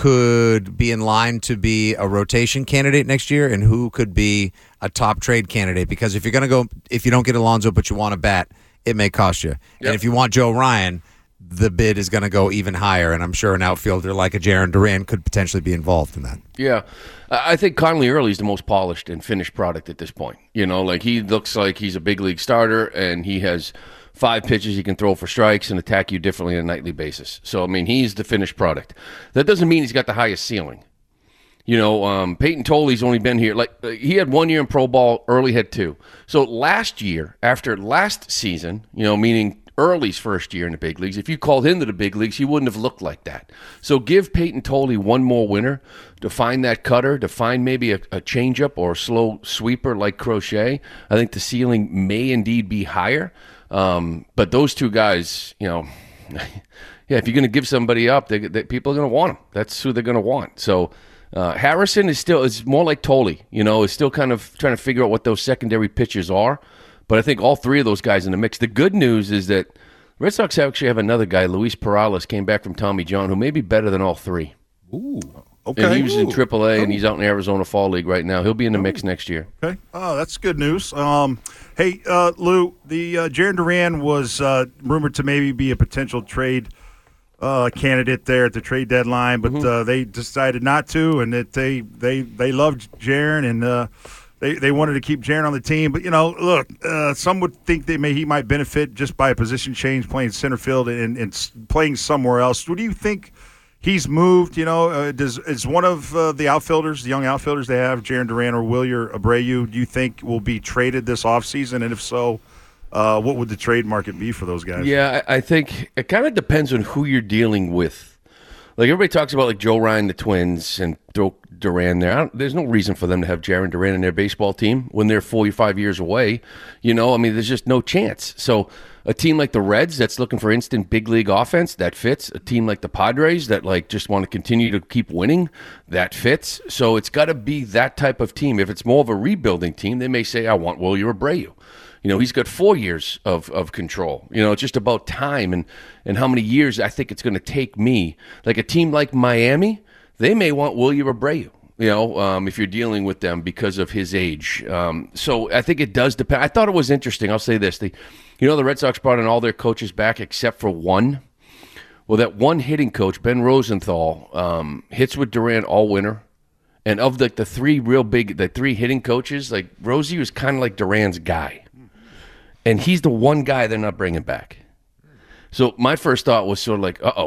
could be in line to be a rotation candidate next year, and who could be a top trade candidate? Because if you're going to go, if you don't get Alonso but you want a bat, it may cost you. Yep. And if you want Joe Ryan, the bid is going to go even higher, and I'm sure an outfielder like a Jarren Duran could potentially be involved in that. Yeah. I think Conley Early is the most polished and finished product at this point. You know, like he looks like he's a big league starter, and he has five pitches he can throw for strikes and attack you differently on a nightly basis. So, I mean, he's the finished product. That doesn't mean he's got the highest ceiling. You know, um, Peyton Tolley's only been here. Like uh, he had one year in pro ball, Early had two. So last year, after last season, you know, meaning Early's first year in the big leagues, if you called him to the big leagues, he wouldn't have looked like that. So give Peyton Tolley one more winter to find that cutter, to find maybe a, a changeup or a slow sweeper like Crochet. I think the ceiling may indeed be higher. Um, but those two guys, you know, yeah, if you're going to give somebody up, they, they, people are going to want them. That's who they're going to want. So uh, Harrison is still is more like Tolley, you know, is still kind of trying to figure out what those secondary pitches are. But I think all three of those guys in the mix. The good news is that Red Sox actually have another guy, Luis Perales, came back from Tommy John, who may be better than all three. Ooh, okay. And he was Ooh. in triple A, and he's out in Arizona Fall League right now. He'll be in the mix next year. Okay. Oh, that's good news. Um, hey, uh, Lou, the uh, Jarren Duran was uh, rumored to maybe be a potential trade uh, candidate there at the trade deadline, but mm-hmm. uh, they decided not to, and that they they they loved Jarren, and uh, they they wanted to keep Jarren on the team. But you know, look, uh, some would think they may he might benefit just by a position change, playing center field and, and playing somewhere else. What do you think? He's moved, you know. Uh, does is one of uh, the outfielders, the young outfielders they have, Jarren Duran or Wilyer Abreu, do you think will be traded this offseason? And if so, uh, what would the trade market be for those guys? Yeah, I, I think it kind of depends on who you're dealing with. Like everybody talks about, like Joe Ryan, the Twins, and throw Duran there. I don't, there's no reason for them to have Jarren Duran in their baseball team when they're forty-five years away. You know, I mean, there's just no chance. So a team like the Reds that's looking for instant big league offense, that fits. A team like the Padres that like just want to continue to keep winning, that fits. So it's got to be that type of team. If it's more of a rebuilding team, they may say, I want Wilyer Abreu. You know, he's got four years of, of control. You know, it's just about time and, and how many years I think it's going to take me. Like a team like Miami, they may want Wilyer Abreu, you know, um, if you're dealing with them because of his age. Um, so I think it does depend. I thought it was interesting. I'll say this. The, you know, the Red Sox brought in all their coaches back except for one. Well, that one hitting coach, Ben Rosenthal, um, hits with Duran all winter. And of the, the three real big, the three hitting coaches, like Rosie was kind of like Duran's guy. And he's the one guy they're not bringing back. So my first thought was sort of like, uh-oh,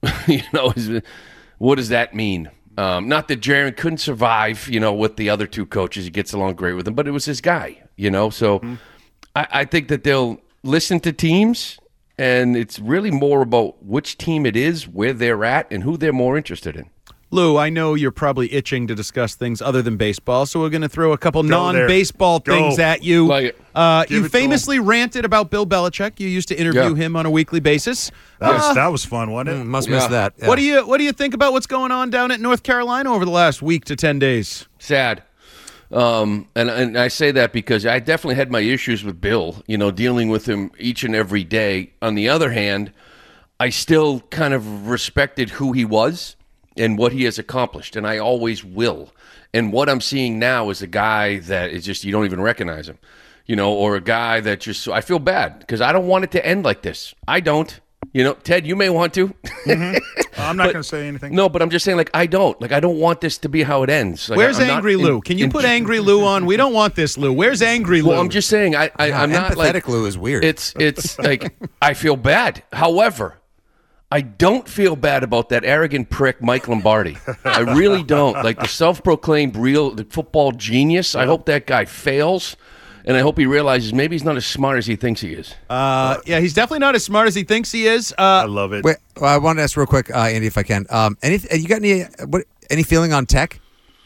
you know, is, what does that mean? Um, not that Jaron couldn't survive, you know, with the other two coaches. He gets along great with them, but it was his guy, you know. So mm-hmm. I, I think that they'll listen to teams, and it's really more about which team it is, where they're at, and who they're more interested in. Lou, I know you're probably itching to discuss things other than baseball, so we're going to throw a couple Go non-baseball there. things Go. at you. Like uh, you famously ranted about Bill Belichick. You used to interview yeah. him on a weekly basis. That was, uh, that was fun, wasn't it? Mm, must yeah. miss that. Yeah. What do you What do you think about what's going on down at North Carolina over the last week to ten days? Sad. Um, and, and I say that because I definitely had my issues with Bill, you know, dealing with him each and every day. On the other hand, I still kind of respected who he was and what he has accomplished, and I always will. And what I'm seeing now is a guy that is just, you don't even recognize him, you know, or a guy that just, I feel bad because I don't want it to end like this. I don't. You know, Ted, you may want to. Mm-hmm. I'm not going to say anything. No, but I'm just saying, like, I don't. Like, I don't want this to be how it ends. Like, Where's I'm Angry in, Lou? Can you in, put Angry Lou on? We don't want this, Lou. Where's Angry Lou? Well, I'm just saying, I, I, Yeah, I'm not like. empathetic Lou is weird. It's, it's like, I feel bad. However, I don't feel bad about that arrogant prick, Mike Lombardi. I really don't. Like the self-proclaimed real the football genius. I hope that guy fails, and I hope he realizes maybe he's not as smart as he thinks he is. Uh, yeah, he's definitely not as smart as he thinks he is. Uh, I love it. Wait, well, I want to ask real quick, uh, Andy, if I can. Um, any, you got any what, any feeling on Tech?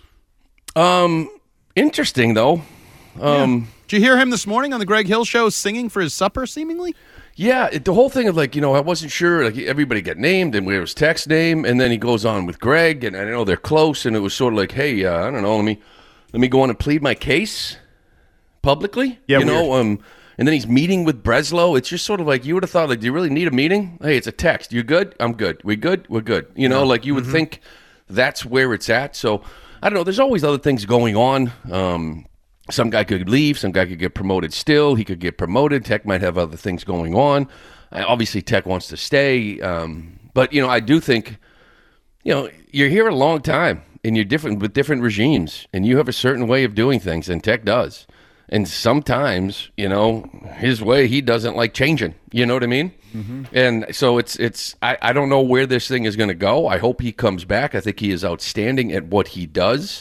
Um, interesting though. Um, yeah. Did you hear him this morning on the Greg Hill Show singing for his supper? Seemingly. Yeah, it, the whole thing of like, you know, I wasn't sure, like everybody got named and where was Tech's name, and then he goes on with Greg, and I know they're close, and it was sort of like, hey, uh, I don't know, let me let me go on and plead my case publicly, yeah, you weird. know, um, and then he's meeting with Breslow. It's just sort of like, you would have thought, like, do you really need a meeting? Hey, it's a text. You good? I'm good. We good? We're good. You know, like you would mm-hmm. think that's where it's at. So, I don't know, there's always other things going on. Um Some guy could leave. Some guy could get promoted still. He could get promoted. Tech might have other things going on. Uh, obviously, Tech wants to stay. Um, but, you know, I do think, you know, you're here a long time, and you're different with different regimes, and you have a certain way of doing things, and Tech does. And sometimes, you know, his way, he doesn't like changing. You know what I mean? Mm-hmm. And so it's, it's. I, I don't know where this thing is going to go. I hope he comes back. I think he is outstanding at what he does.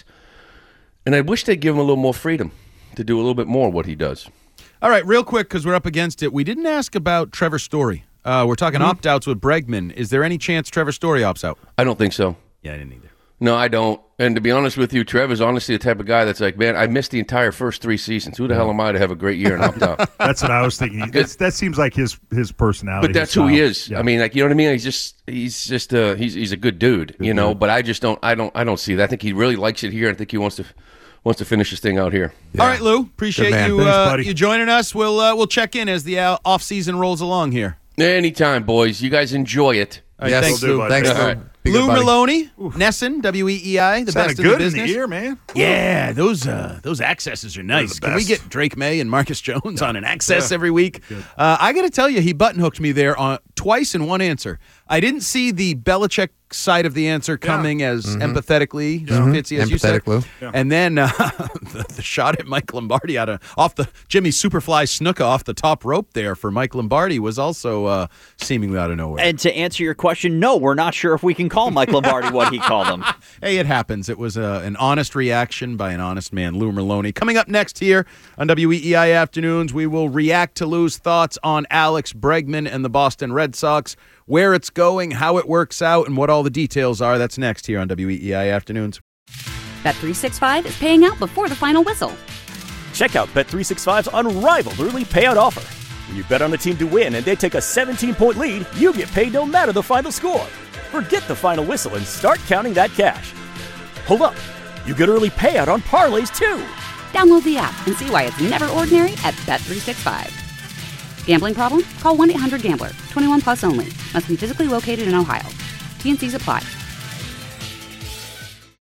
And I wish they'd give him a little more freedom to do a little bit more of what he does. All right, real quick, because we're up against it. We didn't ask about Trevor Story. Uh, we're talking mm-hmm. opt-outs with Bregman. Is there any chance Trevor Story opts out? I don't think so. Yeah, I didn't either. No, I don't. And to be honest with you, Trevor's honestly the type of guy that's like, man, I missed the entire first three seasons. Who the hell am I to have a great year and opt out? That's what I was thinking. That's, that seems like his his personality. But that's who he is. Yeah. I mean, like, you know what I mean? He's just he's just uh he's he's a good dude, good you know. Dude. But I just don't I don't I don't see that. I think he really likes it here. I think he wants to. Wants to finish this thing out here. Yeah. All right, Lou. Appreciate you Thanks, uh, you joining us. We'll uh, we'll check in as the uh, off season rolls along here. Anytime, boys. You guys enjoy it. Right, yes, thanks, Lou. Lou. Thanks, Lou. Right. Lou Merloni, Nesson, W E E I, the Sounded best good in the business. In the ear, man. Yeah, those uh, those accesses are nice. Can we get Drake May and Marcus Jones yeah. on an access yeah. every week? Uh, I got to tell you, he button hooked me there on twice in one answer. I didn't see the Belichick side of the answer coming yeah. as mm-hmm. empathetically, yeah. Fitzy, as Empathetic you said. Lou. Yeah. And then uh, the, the shot at Mike Lombardi out of off the Jimmy Superfly Snuka off the top rope there for Mike Lombardi was also uh, seemingly out of nowhere. And to answer your question, no, we're not sure if we can call Mike Lombardi what he called him. Hey, it happens. It was uh, an honest reaction by an honest man, Lou Merloni. Coming up next here on W E E I Afternoons, we will react to Lou's thoughts on Alex Bregman and the Boston Red Sox, where it's going, how it works out, and what all the details are. That's next here on W E E I Afternoons. Bet three sixty-five is paying out before the final whistle. Check out Bet three sixty-five's unrivaled early payout offer. When you bet on a team to win and they take a seventeen-point lead, you get paid no matter the final score. Forget the final whistle and start counting that cash. Hold up. You get early payout on parlays, too. Download the app and see why it's never ordinary at Bet three sixty-five. Gambling problem? Call one eight hundred gambler. twenty-one plus only. Must be physically located in Ohio. T and C's apply.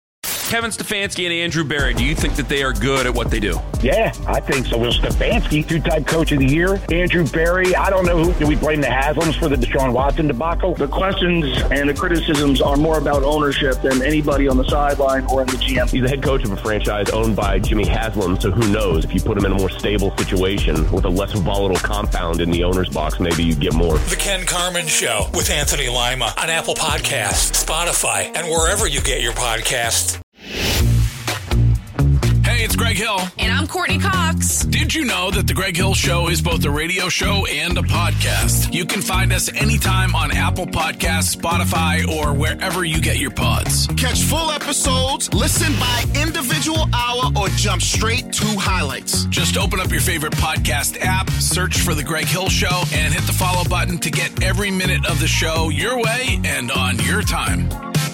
Kevin Stefanski and Andrew Berry, do you think that they are good at what they do? Yeah, I think so. Will Stefanski, two-time coach of the year. Andrew Berry, I don't know who. Do we blame the Haslams for the Deshaun Watson debacle? The questions and the criticisms are more about ownership than anybody on the sideline or in the G M. He's the head coach of a franchise owned by Jimmy Haslam, so who knows? If you put him in a more stable situation with a less volatile compound in the owner's box, maybe you get more. The Ken Carmen Show with Anthony Lima on Apple Podcasts, Spotify, and wherever you get your podcasts. Hey, it's Greg Hill. And I'm Courtney Cox. Did you know that The Greg Hill Show is both a radio show and a podcast? You can find us anytime on Apple Podcasts, Spotify, or wherever you get your pods. Catch full episodes, listen by individual hour, or jump straight to highlights. Just open up your favorite podcast app, search for The Greg Hill Show, and hit the follow button to get every minute of the show your way and on your time.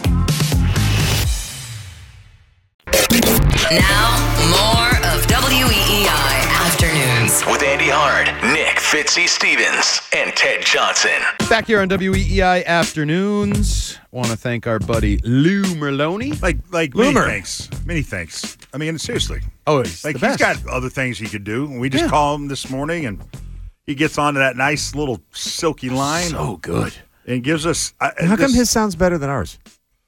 Now, more of W E E I Afternoons. With Andy Hard, Nick Fitzy Stevens, and Ted Johnson. Back here on W E E I Afternoons. Want to thank our buddy Lou Merlone. Like, like many thanks. Many thanks. I mean, seriously. Oh, he's like the he's best. got other things he could do. We just Yeah. call him this morning, and he gets onto that nice little silky line. So good. And gives us. Uh, How come this- his sounds better than ours?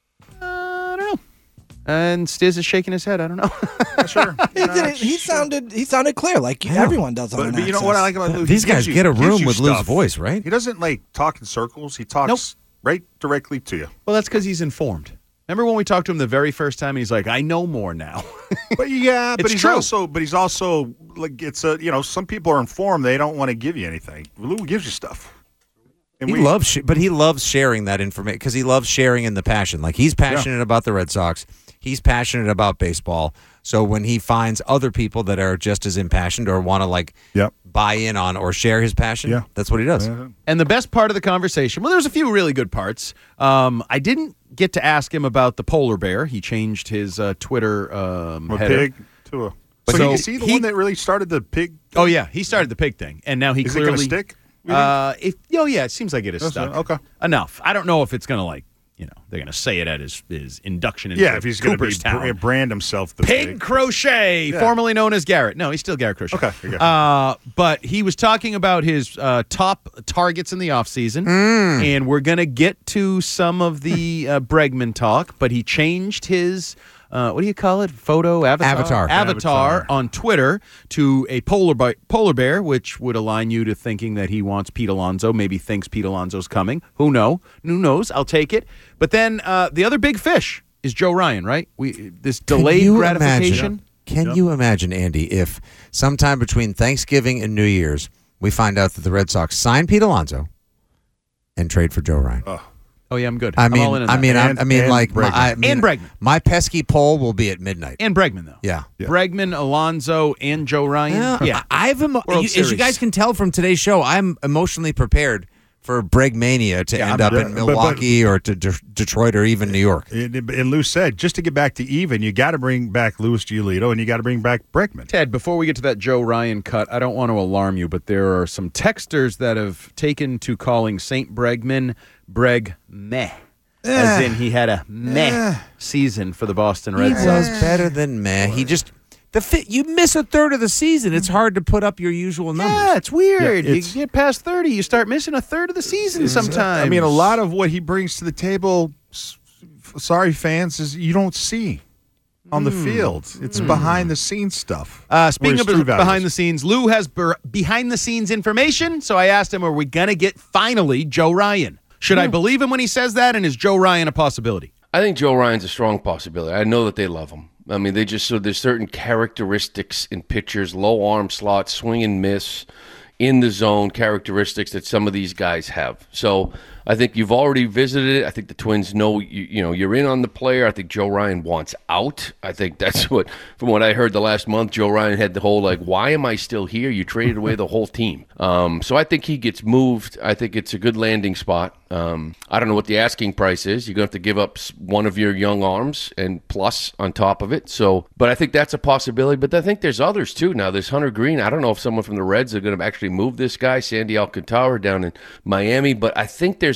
And Stiz is shaking his head. I don't know. Sure. He, did, he sounded he sounded clear, like everyone does on But, an but you know what I like about Lou? He These gives guys you- get a gives room you with Lou's stuff. voice, right? He doesn't like talk in circles. He talks Nope. right directly to you. Well, that's because he's informed. Remember when we talked to him the very first time? He's like, I know more now. But yeah, but It's he's true. also but he's also like it's a you know some people are informed, they don't want to give you anything. Lou gives you stuff. And He we- loves, sh- but he loves sharing that information because he loves sharing in the passion. Like he's passionate about the Red Sox, he's passionate about baseball. So when he finds other people that are just as impassioned or want to like Yep. buy in on or share his passion, Yeah. that's what he does. And the best part of the conversation, well, there's a few really good parts. Um, I didn't get to ask him about the polar bear. He changed his uh, Twitter um, From a header. pig to a. But so so you see the he- one that really started the pig. Oh yeah, he started the pig thing, and now he Is it clearly gonna stick? Uh, if, oh yeah, it seems like it is That's stuck. okay. Enough. I don't know if it's gonna like you know they're gonna say it at his his induction into Yeah, if he's going to be Cooperstown. br- brand himself the Pig, pig. Crochet, Yeah. formerly known as Garrett. No, he's still Garrett Crochet. Okay, there you go. Uh, but he was talking about his uh, top targets in the offseason, Hmm. and we're going to get to some of the uh, Bregman talk, but he changed his, uh, what do you call it, photo avatar? Avatar. Avatar Avatar. on Twitter to a polar, bi- polar bear, which would align you to thinking that he wants Pete Alonso, maybe thinks Pete Alonso's coming. Who know? Who knows? I'll take it. But then uh, the other big fish is Joe Ryan, right? We This delayed Can you gratification. Imagine, can Yep. you imagine, Andy, if sometime between Thanksgiving and New Year's we find out that the Red Sox sign Pete Alonso and trade for Joe Ryan? Oh. Oh yeah, I'm good. I I'm mean, all in on I that. mean, I, And- I mean, and like, my, Bregman. I mean, And Bregman. my pesky poll will be at midnight. and Bregman though. Yeah. Yeah. Bregman, Alonso, and Joe Ryan. Yeah, Yeah. I- I've emo- World you, as you Series. guys can tell from today's show, I'm emotionally prepared for Bregmania to Yeah, end I'm- up yeah, in but- Milwaukee or to De- Detroit or even New York. And, and Lou said, just to get back to even, you got to bring back Louis Giolito and you got to bring back Bregman. Ted, before we get to that Joe Ryan cut, I don't want to alarm you, but there are some texters that have taken to calling Saint Bregman Breg meh. As in he had a meh season for the Boston Red He Sox. was better than meh. He just the fit. You miss a third of the season. It's hard to put up your usual numbers. Yeah, it's weird. Yeah, it's- you get past thirty, you start missing a third of the season sometimes. I mean, a lot of what he brings to the table, s- sorry fans, is you don't see on the field. It's behind the scenes stuff. Uh, speaking Where of his true value behind is. the scenes, Lou has ber- behind the scenes information. So I asked him, are we going to get finally Joe Ryan? Should I believe him when he says that? And is Joe Ryan a possibility? I think Joe Ryan's a strong possibility. I know that they love him. I mean, they just so there's certain characteristics in pitchers, low arm slot, swing and miss, in the zone characteristics that some of these guys have. So I think you've already visited it. I think the Twins know you, you know you're in on the player. I think Joe Ryan wants out. I think that's what, from what I heard the last month, Joe Ryan had the whole like, why am I still here? You traded away the whole team. Um, so I think he gets moved. I think it's a good landing spot. Um, I don't know what the asking price is. You're going to have to give up s- one of your young arms and plus on top of it. So, but I think that's a possibility. But I think there's others too. Now there's Hunter Green. I don't know if someone from the Reds are going to actually move this guy, Sandy Alcantara down in Miami. But I think there's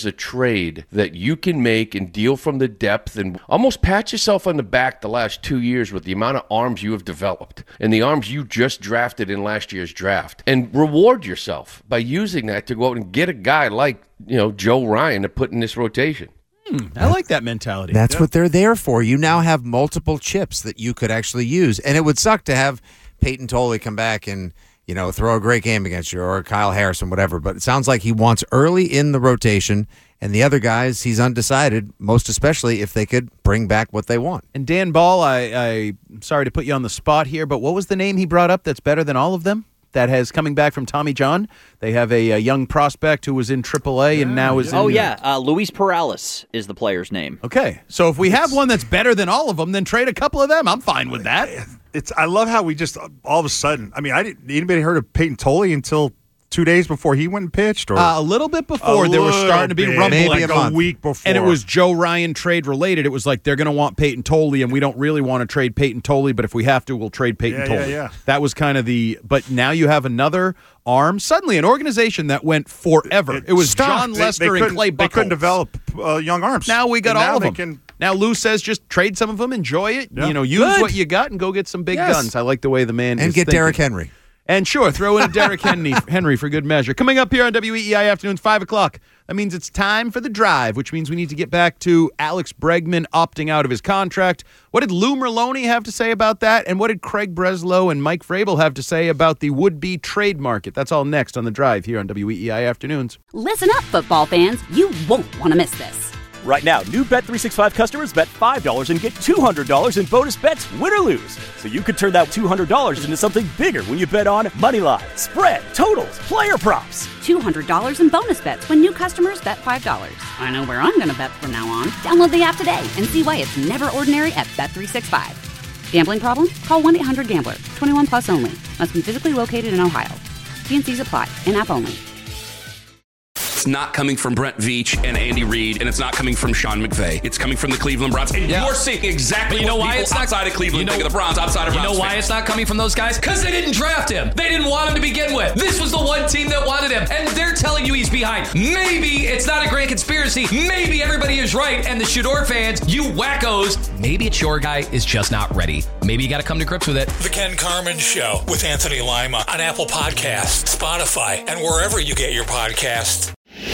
there's a trade that you can make and deal from the depth and almost pat yourself on the back the last two years with the amount of arms you have developed and the arms you just drafted in last year's draft, and reward yourself by using that to go out and get a guy like, you know, Joe Ryan to put in this rotation. Hmm, I like that mentality. That's Yeah. what they're there for. You now have multiple chips that you could actually use. And it would suck to have Peyton Tolley come back and, you know, throw a great game against you, or Kyle Harrison, whatever. But it sounds like he wants early in the rotation, and the other guys, he's undecided, most especially if they could bring back what they want. And Dan Ball, I, I'm sorry to put you on the spot here, but what was the name he brought up that's better than all of them? That has coming back from Tommy John. They have a, a young prospect who was in triple A and now is in... Oh, yeah. Uh, Luis Perales is the player's name. Okay. So if we have one that's better than all of them, then trade a couple of them. I'm fine with that. It's. I love how we just all of a sudden. I mean, I didn't. Anybody heard of Peyton Tolley until two days before he went and pitched, or Uh, a little bit before, A there was little starting to be bit. rumbling. Maybe a month. week before. And it was Joe Ryan trade related. It was like, they're going to want Peyton Tolley, and we don't really want to trade Peyton Tolley, but if we have to, we'll trade Peyton Yeah, yeah, Tolley. yeah. That was kind of the, but now you have another arm. Suddenly, an organization that went forever. It, was stopped. John They- Lester they and couldn't- Clay They Buchholz. couldn't develop uh, young arms. Now we got And all now of they them. Can, Now Lou says just trade some of them, enjoy it. Yeah. You know, use Good. what you got and go get some big Yes. guns. I like the way the man And is get thinking. Derrick Henry. And sure, throw in a Derrick Henry, Henry for good measure. Coming up here on W E E I Afternoons, five o'clock. That means it's time for the drive, which means we need to get back to Alex Bregman opting out of his contract. What did Lou Merlone have to say about that? And what did Craig Breslow and Mike Vrabel have to say about the would-be trade market? That's all next on the drive here on W E E I Afternoons. Listen up, football fans. You won't want to miss this. Right now, new Bet three sixty-five customers bet five dollars and get two hundred dollars in bonus bets, win or lose. So you could turn that two hundred dollars into something bigger when you bet on money line, spread, totals, player props. two hundred dollars in bonus bets when new customers bet five dollars. I know where I'm going to bet from now on. Download the app today and see why it's never ordinary at Bet three sixty-five. Gambling problem? Call one eight hundred gambler. twenty-one plus only. Must be physically located in Ohio. T and C's apply. In-app only. It's not coming from Brent Veach and Andy Reid, and it's not coming from Sean McVay. It's coming from the Cleveland Browns. And Yeah. you're seeing exactly But you know what why people it's not outside of Cleveland you know, think of the Browns, outside of You Browns know why fans. it's not coming from those guys? Because they didn't draft him. They didn't want him to begin with. This was the one team that wanted him, and they're telling you he's behind. Maybe it's not a grand conspiracy. Maybe everybody is right, and the Shador fans, you wackos, maybe it's your guy is just not ready. Maybe you got to come to grips with it. The Ken Carmen Show with Anthony Lima on Apple Podcasts, Spotify, and wherever you get your podcasts.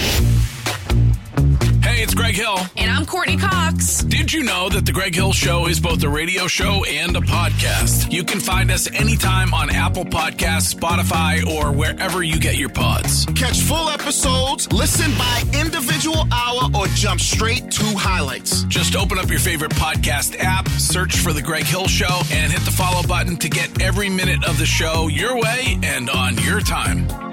Hey, it's Greg Hill. And I'm Courtney Cox. Did you know that The Greg Hill Show is both a radio show and a podcast? You can find us anytime on Apple Podcasts, Spotify, or wherever you get your pods. Catch full episodes, listen by individual hour, or jump straight to highlights. Just open up your favorite podcast app, search for The Greg Hill Show, and hit the follow button to get every minute of the show your way and on your time.